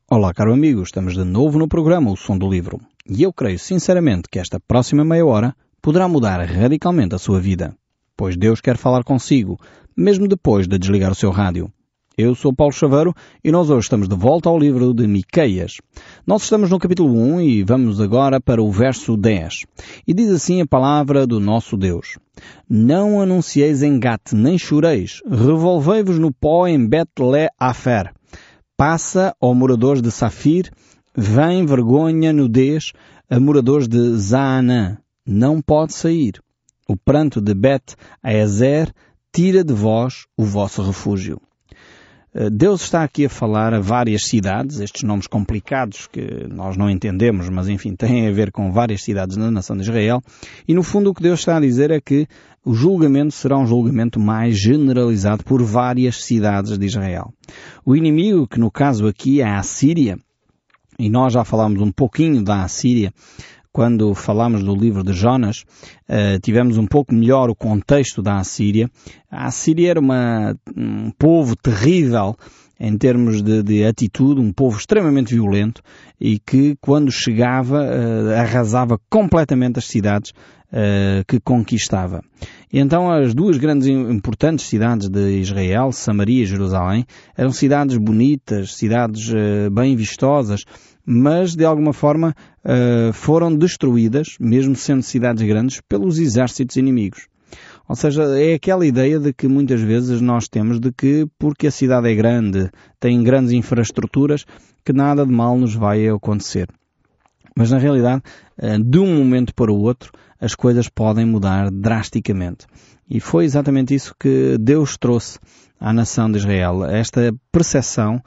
Olá, caro amigo, estamos de novo no programa O Som do Livro. E eu creio sinceramente que esta próxima meia hora poderá mudar radicalmente a sua vida, pois Deus quer falar consigo, mesmo depois de desligar o seu rádio. Eu sou Paulo Chaveiro e nós hoje estamos de volta ao livro de Miqueias. Nós estamos no capítulo 1 e vamos agora para o verso 10. E diz assim a palavra do nosso Deus: Não anuncieis em Gate, nem choreis, revolvei-vos no pó em Bet-le-Afer. Passa, ó moradores de Safir, vem vergonha, nudez, a moradores de Zaanã. Não pode sair. O pranto de Bet-Ezer tira de vós o vosso refúgio. Deus está aqui a falar a várias cidades, estes nomes complicados que nós não entendemos, mas enfim, têm a ver com várias cidades na nação de Israel, e no fundo o que Deus está a dizer é que o julgamento será um julgamento mais generalizado por várias cidades de Israel. O inimigo, que no caso aqui é a Assíria, e nós já falámos um pouquinho da Assíria, quando falámos do livro de Jonas, tivemos um pouco melhor o contexto da Assíria. A Assíria era um povo terrível em termos de atitude, um povo extremamente violento e que, quando chegava, arrasava completamente as cidades que conquistava. E então as duas grandes e importantes cidades de Israel, Samaria e Jerusalém, eram cidades bonitas, cidades bem vistosas, mas de alguma forma foram destruídas, mesmo sendo cidades grandes, pelos exércitos inimigos. Ou seja, é aquela ideia de que muitas vezes nós temos de que, porque a cidade é grande, tem grandes infraestruturas, que nada de mal nos vai acontecer. Mas na realidade, de um momento para o outro, as coisas podem mudar drasticamente. E foi exatamente isso que Deus trouxe à nação de Israel, esta percepção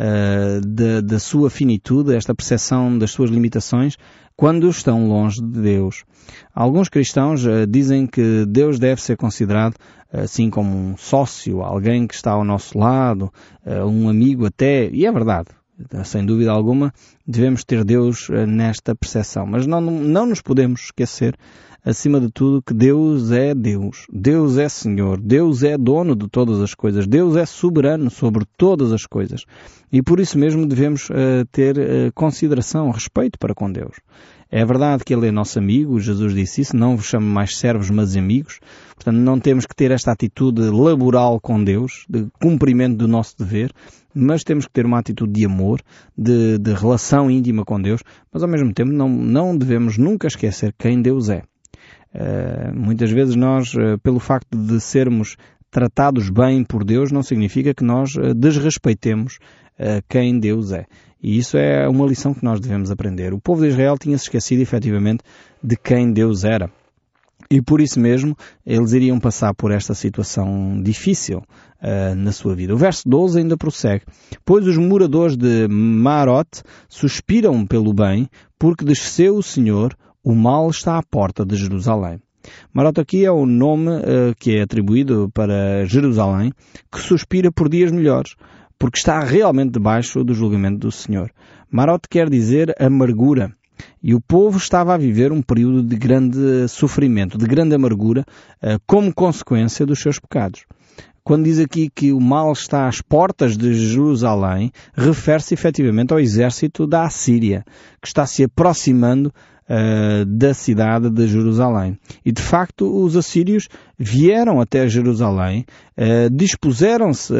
da sua finitude, esta percepção das suas limitações, quando estão longe de Deus. Alguns cristãos dizem que Deus deve ser considerado assim como um sócio, alguém que está ao nosso lado, um amigo até, e é verdade. Sem dúvida alguma, devemos ter Deus nesta percepção. Mas não nos podemos esquecer, acima de tudo, que Deus é Deus. Deus é Senhor. Deus é dono de todas as coisas. Deus é soberano sobre todas as coisas. E por isso mesmo devemos ter consideração, respeito para com Deus. É verdade que Ele é nosso amigo, Jesus disse isso, não vos chamo mais servos, mas amigos. Portanto, não temos que ter esta atitude laboral com Deus, de cumprimento do nosso dever, mas temos que ter uma atitude de amor, de relação íntima com Deus, mas ao mesmo tempo não devemos nunca esquecer quem Deus é. Muitas vezes nós, pelo facto de sermos tratados bem por Deus, não significa que nós desrespeitemos quem Deus é. E isso é uma lição que nós devemos aprender. O povo de Israel tinha se esquecido efetivamente de quem Deus era. E por isso mesmo eles iriam passar por esta situação difícil na sua vida. O verso 12 ainda prossegue. Pois os moradores de Marote suspiram pelo bem, porque desceu o Senhor, o mal está à porta de Jerusalém. Marote aqui é o nome que é atribuído para Jerusalém, que suspira por dias melhores, porque está realmente debaixo do julgamento do Senhor. Marote quer dizer amargura. E o povo estava a viver um período de grande sofrimento, de grande amargura, como consequência dos seus pecados. Quando diz aqui que o mal está às portas de Jerusalém, refere-se efetivamente ao exército da Assíria, que está se aproximando da cidade de Jerusalém. E de facto os assírios vieram até Jerusalém, dispuseram-se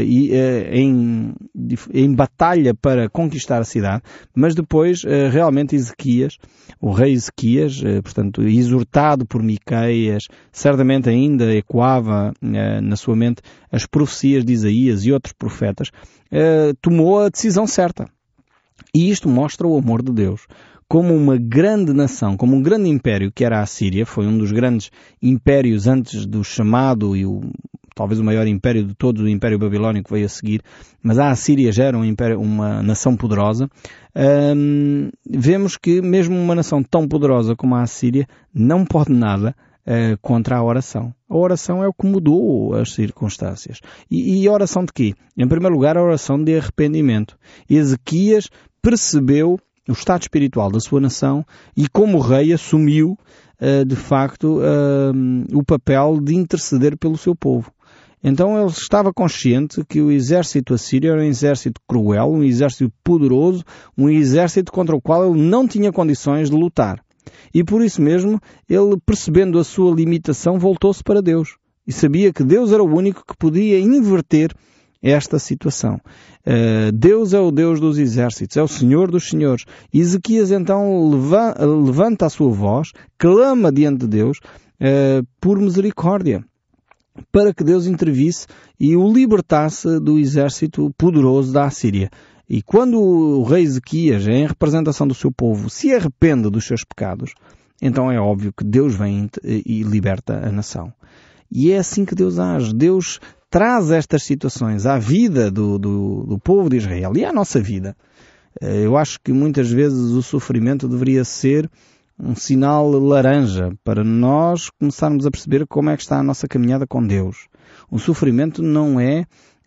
em batalha para conquistar a cidade, mas depois realmente Ezequias, o rei Ezequias, portanto exortado por Miqueias, certamente ainda ecoava na sua mente as profecias de Isaías e outros profetas, tomou a decisão certa. E isto mostra o amor de Deus. Como uma grande nação, como um grande império que era a Assíria, foi um dos grandes impérios antes do chamado e talvez o maior império de todos, o Império Babilónico veio a seguir, mas a Assíria já era uma nação poderosa. Vemos que mesmo uma nação tão poderosa como a Assíria não pode nada contra a oração. A oração é o que mudou as circunstâncias. E a oração de quê? Em primeiro lugar, a oração de arrependimento. Ezequias percebeu o estado espiritual da sua nação e como rei assumiu de facto o papel de interceder pelo seu povo. Então ele estava consciente que o exército assírio era um exército cruel, um exército poderoso, um exército contra o qual ele não tinha condições de lutar. E por isso mesmo, ele, percebendo a sua limitação, voltou-se para Deus. E sabia que Deus era o único que podia inverter esta situação. Deus é o Deus dos exércitos, é o Senhor dos senhores. E Ezequias então levanta a sua voz, clama diante de Deus por misericórdia, para que Deus intervisse e o libertasse do exército poderoso da Assíria. E quando o rei Ezequias, em representação do seu povo, se arrepende dos seus pecados, então é óbvio que Deus vem e liberta a nação. E é assim que Deus age. Deus traz estas situações à vida do povo de Israel e à nossa vida. Eu acho que muitas vezes o sofrimento deveria ser um sinal laranja para nós começarmos a perceber como é que está a nossa caminhada com Deus. O sofrimento não é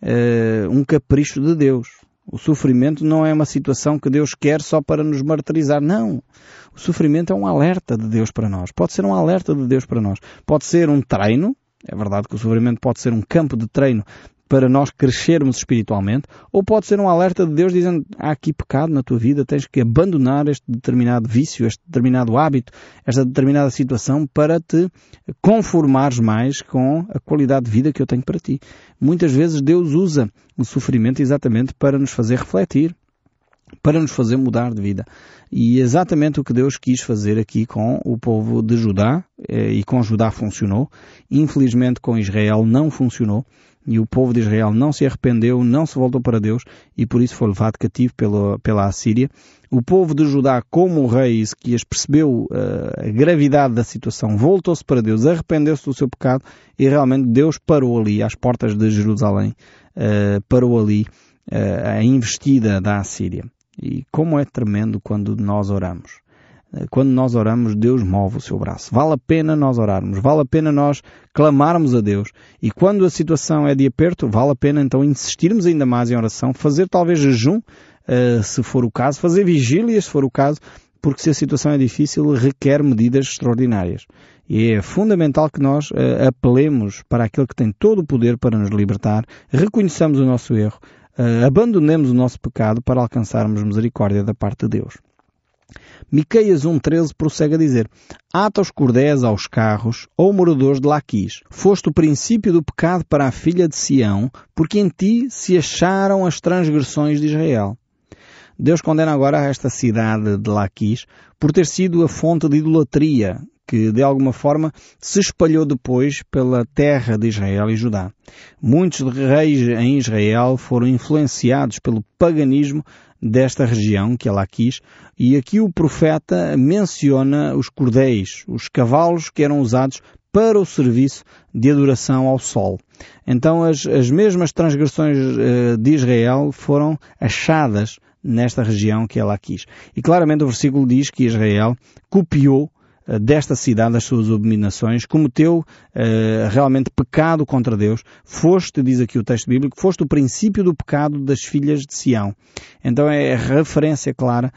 um capricho de Deus. O sofrimento não é uma situação que Deus quer só para nos martirizar. Não. O sofrimento é um alerta de Deus para nós. Pode ser um alerta de Deus para nós. Pode ser um treino. É verdade que o sofrimento pode ser um campo de treino para nós crescermos espiritualmente, ou pode ser um alerta de Deus dizendo: há aqui pecado na tua vida, tens que abandonar este determinado vício, este determinado hábito, esta determinada situação para te conformares mais com a qualidade de vida que eu tenho para ti. Muitas vezes Deus usa o sofrimento exatamente para nos fazer refletir, para nos fazer mudar de vida. E exatamente o que Deus quis fazer aqui com o povo de Judá, e com Judá funcionou. Infelizmente com Israel não funcionou, e o povo de Israel não se arrependeu, não se voltou para Deus, e por isso foi levado cativo pela Assíria. O povo de Judá, como o rei Ezequias, percebeu a gravidade da situação, voltou-se para Deus, arrependeu-se do seu pecado, e realmente Deus parou ali, às portas de Jerusalém, parou ali a investida da Assíria. E como é tremendo quando nós oramos. Quando nós oramos, Deus move o seu braço. Vale a pena nós orarmos, vale a pena nós clamarmos a Deus. E quando a situação é de aperto, vale a pena então insistirmos ainda mais em oração, fazer talvez jejum, se for o caso, fazer vigília, se for o caso, porque se a situação é difícil, requer medidas extraordinárias. E é fundamental que nós apelemos para aquele que tem todo o poder para nos libertar, reconheçamos o nosso erro, abandonemos o nosso pecado para alcançarmos misericórdia da parte de Deus. Miqueias 1.13 prossegue a dizer: ata os cordéis aos carros, ou moradores de Laquis. Foste o princípio do pecado para a filha de Sião, porque em ti se acharam as transgressões de Israel. Deus condena agora esta cidade de Laquis por ter sido a fonte de idolatria, que de alguma forma se espalhou depois pela terra de Israel e Judá. Muitos reis em Israel foram influenciados pelo paganismo desta região, que é Laquis, e aqui o profeta menciona os cordéis, os cavalos que eram usados para o serviço de adoração ao sol. Então as mesmas transgressões de Israel foram achadas nesta região que é Laquis. E claramente o versículo diz que Israel copiou desta cidade as suas abominações, cometeu realmente pecado contra Deus. Foste, diz aqui o texto bíblico, foste o princípio do pecado das filhas de Sião. Então é referência clara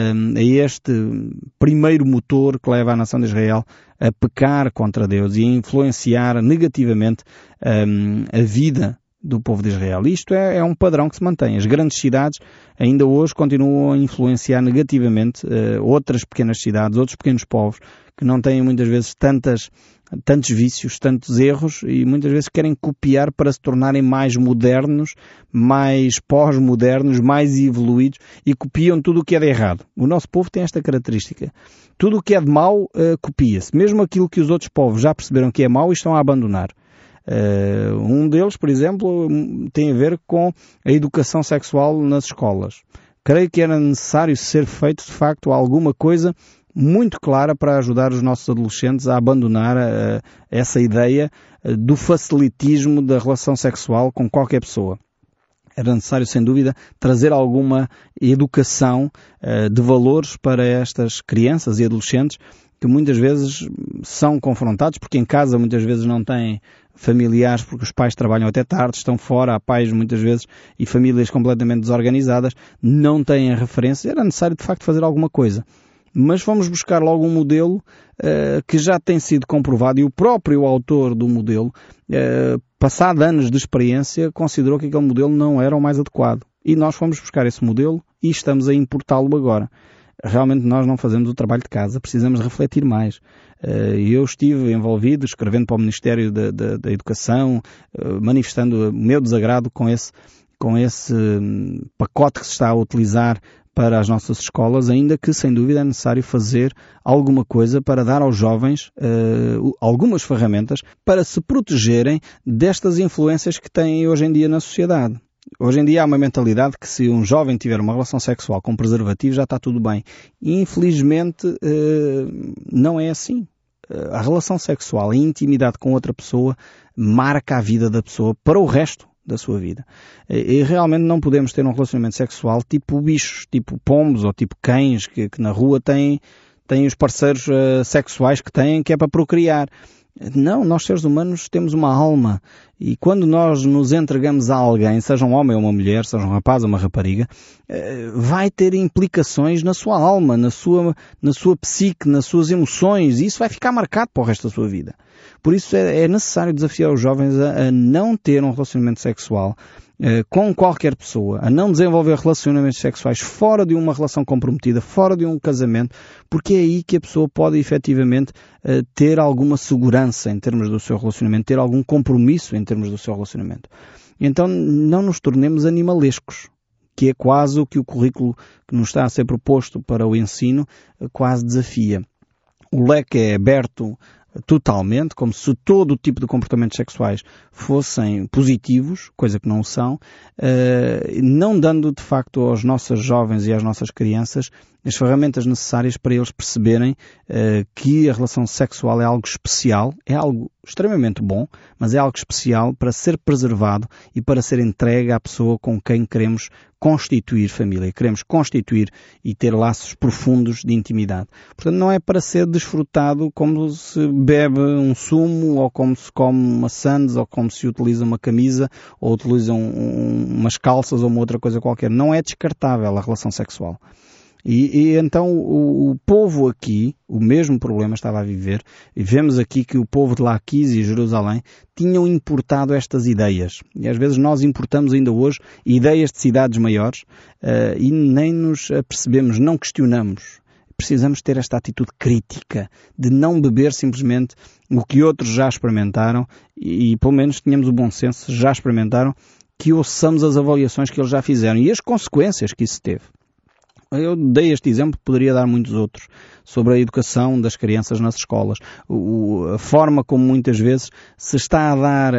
a este primeiro motor que leva a nação de Israel a pecar contra Deus e a influenciar negativamente a vida do povo de Israel. Isto é um padrão que se mantém. As grandes cidades ainda hoje continuam a influenciar negativamente outras pequenas cidades, outros pequenos povos que não têm muitas vezes tantos vícios, tantos erros e muitas vezes querem copiar para se tornarem mais modernos, mais pós-modernos, mais evoluídos e copiam tudo o que é de errado. O nosso povo tem esta característica. Tudo o que é de mau copia-se. Mesmo aquilo que os outros povos já perceberam que é mau e estão a abandonar. Um deles, por exemplo, tem a ver com a educação sexual nas escolas. Creio que era necessário ser feito, de facto, alguma coisa muito clara para ajudar os nossos adolescentes a abandonar essa ideia do facilitismo da relação sexual com qualquer pessoa. Era necessário, sem dúvida, trazer alguma educação de valores para estas crianças e adolescentes que muitas vezes são confrontados, porque em casa muitas vezes não têm familiares, porque os pais trabalham até tarde, estão fora, há pais muitas vezes e famílias completamente desorganizadas, não têm a referência. Era necessário de facto fazer alguma coisa. mas fomos buscar logo um modelo que já tem sido comprovado, e o próprio autor do modelo, passado anos de experiência, considerou que aquele modelo não era o mais adequado. E nós fomos buscar esse modelo e estamos a importá-lo agora. Realmente nós não fazemos o trabalho de casa, precisamos refletir mais. Eu estive envolvido, escrevendo para o Ministério da Educação, manifestando o meu desagrado com esse pacote que se está a utilizar para as nossas escolas, ainda que sem dúvida é necessário fazer alguma coisa para dar aos jovens algumas ferramentas para se protegerem destas influências que têm hoje em dia na sociedade. Hoje em dia há uma mentalidade que se um jovem tiver uma relação sexual com preservativo já está tudo bem. E infelizmente não é assim. A relação sexual, a intimidade com outra pessoa marca a vida da pessoa para o resto da sua vida. E realmente não podemos ter um relacionamento sexual tipo bichos, tipo pombos ou tipo cães que na rua têm os parceiros sexuais que têm, que é para procriar. Não, nós seres humanos temos uma alma e quando nós nos entregamos a alguém, seja um homem ou uma mulher, seja um rapaz ou uma rapariga, vai ter implicações na sua alma, na sua psique, nas suas emoções, e isso vai ficar marcado para o resto da sua vida. Por isso é necessário desafiar os jovens a não ter um relacionamento sexual com qualquer pessoa, a não desenvolver relacionamentos sexuais fora de uma relação comprometida, fora de um casamento, porque é aí que a pessoa pode efetivamente ter alguma segurança em termos do seu relacionamento, ter algum compromisso em termos do seu relacionamento. Então não nos tornemos animalescos, que é quase o que o currículo que nos está a ser proposto para o ensino quase desafia. O leque é aberto totalmente, como se todo o tipo de comportamentos sexuais fossem positivos, coisa que não são, não dando de facto aos nossos jovens e às nossas crianças as ferramentas necessárias para eles perceberem que a relação sexual é algo especial, é algo extremamente bom, mas é algo especial para ser preservado e para ser entregue à pessoa com quem queremos constituir família, queremos constituir e ter laços profundos de intimidade. Portanto, não é para ser desfrutado como se bebe um sumo, ou como se come uma sandes, ou como se utiliza uma camisa, ou utiliza umas calças ou uma outra coisa qualquer. Não é descartável a relação sexual. E então o povo aqui, o mesmo problema estava a viver, e vemos aqui que o povo de Laquis e Jerusalém tinham importado estas ideias. E às vezes nós importamos ainda hoje ideias de cidades maiores e nem nos apercebemos, não questionamos. Precisamos ter esta atitude crítica de não beber simplesmente o que outros já experimentaram e pelo menos tenhamos o bom senso, se já experimentaram, que ouçamos as avaliações que eles já fizeram e as consequências que isso teve. Eu dei este exemplo, poderia dar muitos outros, sobre a educação das crianças nas escolas. A forma como muitas vezes se está a dar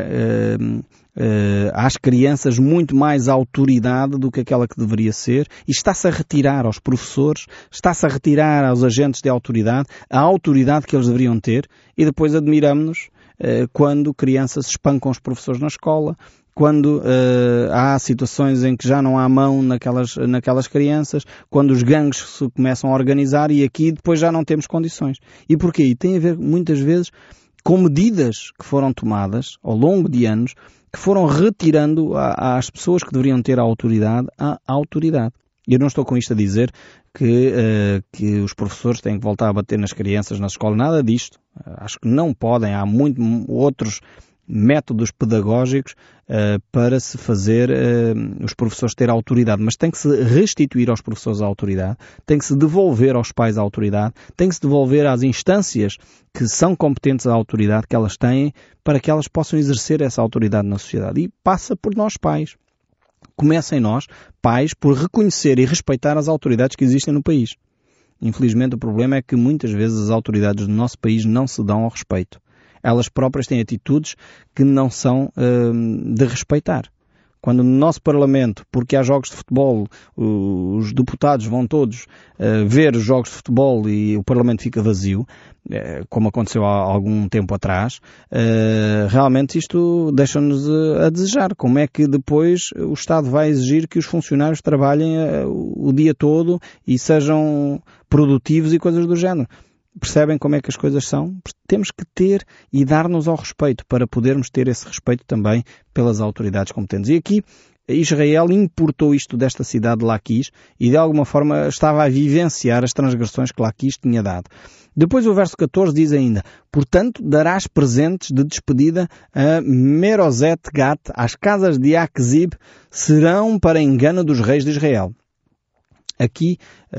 às crianças muito mais autoridade do que aquela que deveria ser, e está-se a retirar aos professores, está-se a retirar aos agentes de autoridade, a autoridade que eles deveriam ter, e depois admiramos-nos quando crianças espancam os professores na escola, quando há situações em que já não há mão naquelas crianças, quando os gangues se começam a organizar e aqui depois já não temos condições. E porquê? E tem a ver muitas vezes com medidas que foram tomadas ao longo de anos, que foram retirando às pessoas que deveriam ter a autoridade. Eu não estou com isto a dizer que os professores têm que voltar a bater nas crianças na escola, nada disto. Acho que não podem, há muitos outros métodos pedagógicos para se fazer os professores ter autoridade, mas tem que se restituir aos professores a autoridade, tem que se devolver aos pais a autoridade, tem que se devolver às instâncias que são competentes à autoridade que elas têm para que elas possam exercer essa autoridade na sociedade. E passa por nós pais. Comecem nós, pais, por reconhecer e respeitar as autoridades que existem no país. Infelizmente o problema é que muitas vezes as autoridades do nosso país não se dão ao respeito. Elas próprias têm atitudes que não são de respeitar. Quando no nosso Parlamento, porque há jogos de futebol, os deputados vão todos ver os jogos de futebol e o Parlamento fica vazio, como aconteceu há algum tempo atrás, realmente isto deixa-nos a desejar. Como é que depois o Estado vai exigir que os funcionários trabalhem o dia todo e sejam produtivos e coisas do género? Percebem como é que as coisas são? Temos que ter e dar-nos ao respeito para podermos ter esse respeito também pelas autoridades competentes. E aqui Israel importou isto desta cidade de Laquis e de alguma forma estava a vivenciar as transgressões que Laquis tinha dado. Depois o verso 14 diz ainda: portanto darás presentes de despedida a Merozet Gat, as casas de Aquizib serão para engano dos reis de Israel. Aqui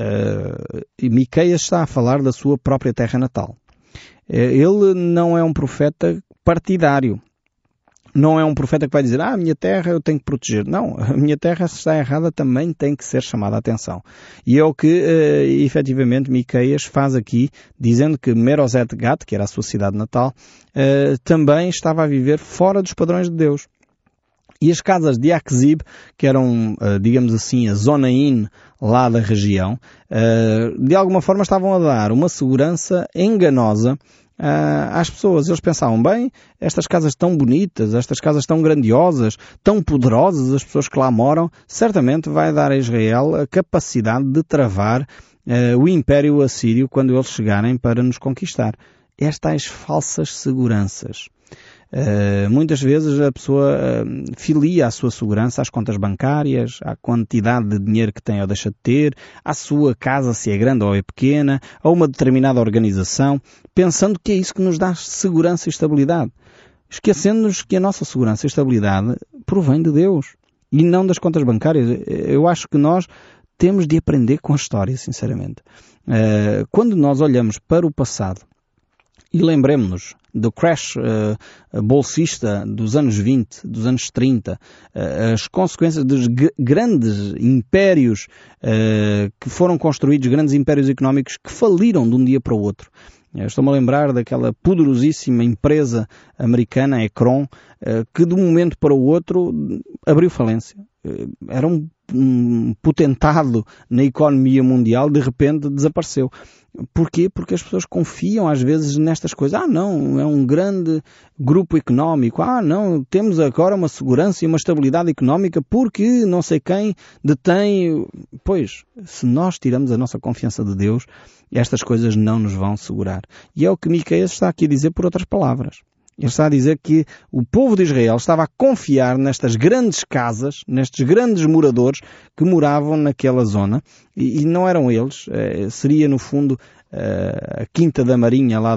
Miqueias está a falar da sua própria terra natal. Ele não é um profeta partidário. Não é um profeta que vai dizer, a minha terra eu tenho que proteger. Não, a minha terra, se está errada, também tem que ser chamada a atenção. E é o que, efetivamente, Miqueias faz aqui, dizendo que Merozet Gat, que era a sua cidade natal, também estava a viver fora dos padrões de Deus. E as casas de Aquizib, que eram, digamos assim, a zona in lá da região, de alguma forma estavam a dar uma segurança enganosa às pessoas. Eles pensavam, bem, estas casas tão bonitas, estas casas tão grandiosas, tão poderosas, as pessoas que lá moram, certamente vai dar a Israel a capacidade de travar o Império Assírio quando eles chegarem para nos conquistar. Estas falsas seguranças. Muitas vezes a pessoa filia a sua segurança às contas bancárias, à quantidade de dinheiro que tem ou deixa de ter, à sua casa, se é grande ou é pequena, a uma determinada organização, pensando que é isso que nos dá segurança e estabilidade. Esquecendo-nos que a nossa segurança e estabilidade provém de Deus e não das contas bancárias. Eu acho que nós temos de aprender com a história, sinceramente. Quando nós olhamos para o passado, e lembremos-nos do crash bolsista dos anos 20, dos anos 30, as consequências dos grandes impérios que foram construídos, grandes impérios económicos que faliram de um dia para o outro. Estou-me a lembrar daquela poderosíssima empresa americana, Ekron, que de um momento para o outro abriu falência. Era um potentado na economia mundial, de repente desapareceu. Porquê? Porque as pessoas confiam às vezes nestas coisas. Não, é um grande grupo económico. Não, temos agora uma segurança e uma estabilidade económica porque não sei quem detém. Pois, se nós tiramos a nossa confiança de Deus, estas coisas não nos vão segurar. E é o que Miqueias está aqui a dizer por outras palavras. Ele está a dizer que o povo de Israel estava a confiar nestas grandes casas, nestes grandes moradores que moravam naquela zona, e não eram eles, seria no fundo a Quinta da Marinha lá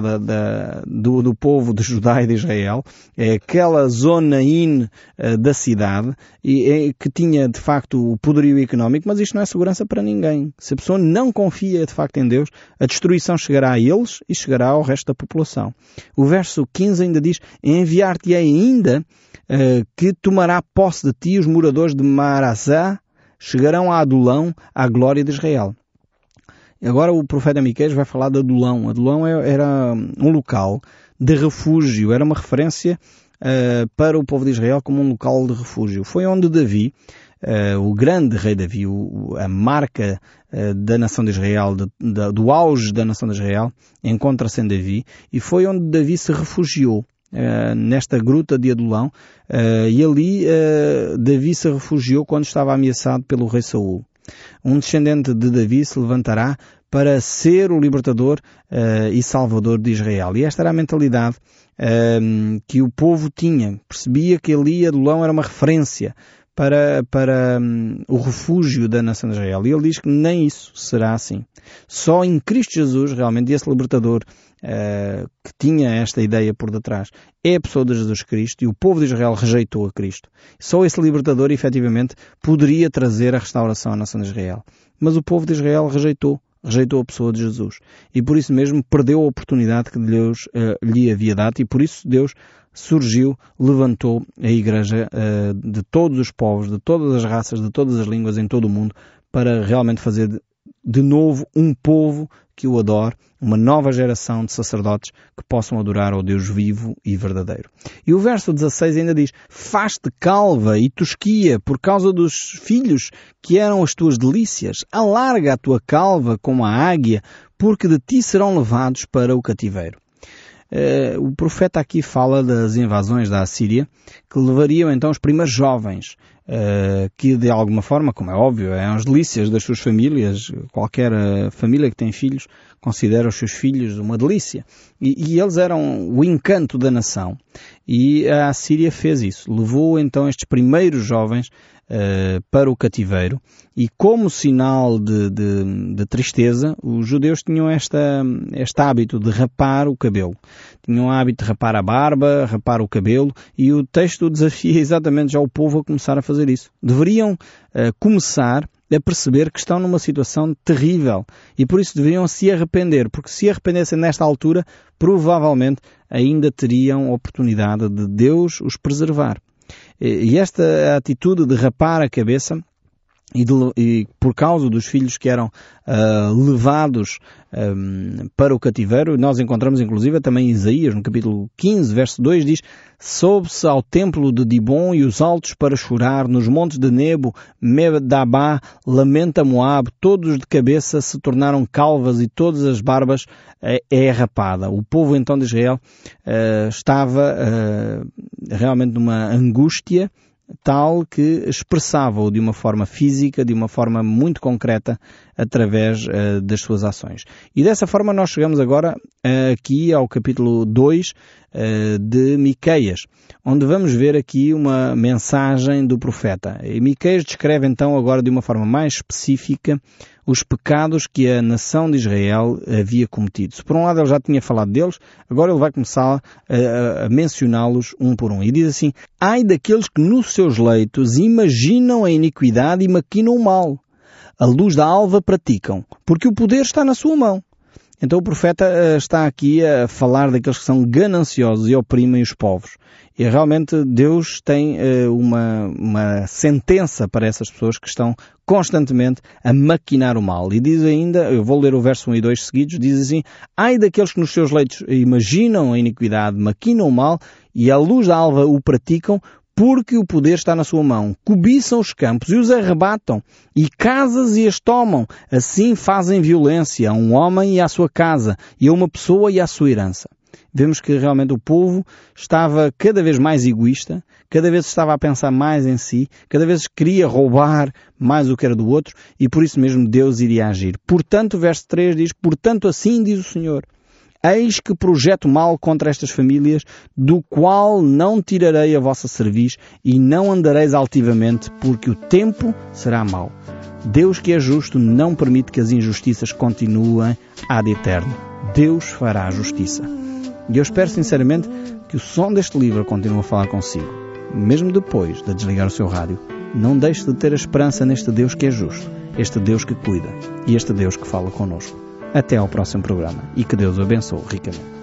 do povo de Judá e de Israel, aquela zona in da cidade, que tinha de facto o poderio económico, mas isto não é segurança para ninguém. Se a pessoa não confia de facto em Deus, a destruição chegará a eles e chegará ao resto da população. O verso 15 ainda diz, enviar-te-ei ainda que tomará posse de ti os moradores de Marasá, chegarão a Adulão, à glória de Israel. Agora o profeta Miqueias vai falar de Adulão. Adulão era um local de refúgio, era uma referência para o povo de Israel como um local de refúgio. Foi onde Davi, o grande rei Davi, a marca da nação de Israel, do auge da nação de Israel, encontra-se em Davi, e foi onde Davi se refugiou. Nesta gruta de Adulão, e ali Davi se refugiou quando estava ameaçado pelo rei Saul. Um descendente de Davi se levantará para ser o libertador e salvador de Israel. E esta era a mentalidade que o povo tinha. Percebia que ali Adulão era uma referência para o refúgio da nação de Israel. E ele diz que nem isso será assim. Só em Cristo Jesus, realmente, esse libertador que tinha esta ideia por detrás, é a pessoa de Jesus Cristo, e o povo de Israel rejeitou a Cristo. Só esse libertador, efetivamente, poderia trazer a restauração à nação de Israel. Mas o povo de Israel rejeitou a pessoa de Jesus. E por isso mesmo perdeu a oportunidade que Deus lhe havia dado, e por isso Deus surgiu, levantou a igreja de todos os povos, de todas as raças, de todas as línguas em todo o mundo, para realmente fazer de novo um povo que o adore, uma nova geração de sacerdotes que possam adorar ao Deus vivo e verdadeiro. E o verso 16 ainda diz, faz-te calva e tosquia por causa dos filhos que eram as tuas delícias, alarga a tua calva como a águia, porque de ti serão levados para o cativeiro. O profeta aqui fala das invasões da Assíria, que que levariam então os primeiros jovens, que de alguma forma, como é óbvio, eram as delícias das suas famílias. Qualquer família que tem filhos considera os seus filhos uma delícia. E eles eram o encanto da nação. E a Assíria fez isso. Levou então estes primeiros jovens para o cativeiro, e como sinal de tristeza, os judeus tinham este hábito de rapar o cabelo. Tinham o hábito de rapar a barba, rapar o cabelo, e o texto desafia exatamente já o povo a começar a fazer isso. Deveriam começar a perceber que estão numa situação terrível, e por isso deveriam se arrepender, porque se arrependessem nesta altura, provavelmente ainda teriam oportunidade de Deus os preservar. E esta atitude de rapar a cabeça, e por causa dos filhos que eram levados para o cativeiro, nós encontramos inclusive também Isaías, no capítulo 15, verso 2, diz: sobe-se ao templo de Dibon e os altos para chorar, nos montes de Nebo, Medabá, lamenta Moab, todos de cabeça se tornaram calvas e todas as barbas é rapada. O povo então de Israel estava realmente numa angústia tal que expressava-o de uma forma física, de uma forma muito concreta, através das suas ações. E dessa forma nós chegamos agora aqui ao capítulo 2 de Miqueias, onde vamos ver aqui uma mensagem do profeta. E Miqueias descreve então agora de uma forma mais específica os pecados que a nação de Israel havia cometido. Se por um lado ele já tinha falado deles, agora ele vai começar a mencioná-los um por um. E diz assim: ai daqueles que nos seus leitos imaginam a iniquidade e maquinam o mal. A luz da alva praticam, porque o poder está na sua mão. Então o profeta está aqui a falar daqueles que são gananciosos e oprimem os povos. E realmente Deus tem uma sentença para essas pessoas que estão constantemente a maquinar o mal. E diz ainda, eu vou ler o verso 1 e 2 seguidos, diz assim: ai daqueles que nos seus leitos imaginam a iniquidade, maquinam o mal, e à luz da alva o praticam, porque o poder está na sua mão. Cobiçam os campos e os arrebatam, e casas e as tomam. Assim fazem violência a um homem e à sua casa, e a uma pessoa e à sua herança. Vemos que realmente o povo estava cada vez mais egoísta, cada vez estava a pensar mais em si, cada vez queria roubar mais o que era do outro, e por isso mesmo Deus iria agir. Portanto, o verso 3 diz: portanto assim diz o Senhor: eis que projeto mal contra estas famílias, do qual não tirarei a vossa cerviz, e não andareis altivamente, porque o tempo será mau. Deus, que é justo, não permite que as injustiças continuem ad eterno. Deus fará a justiça. E eu espero sinceramente que o som deste livro continue a falar consigo. Mesmo depois de desligar o seu rádio, não deixe de ter a esperança neste Deus que é justo, este Deus que cuida e este Deus que fala connosco. Até ao próximo programa, e que Deus o abençoe ricamente.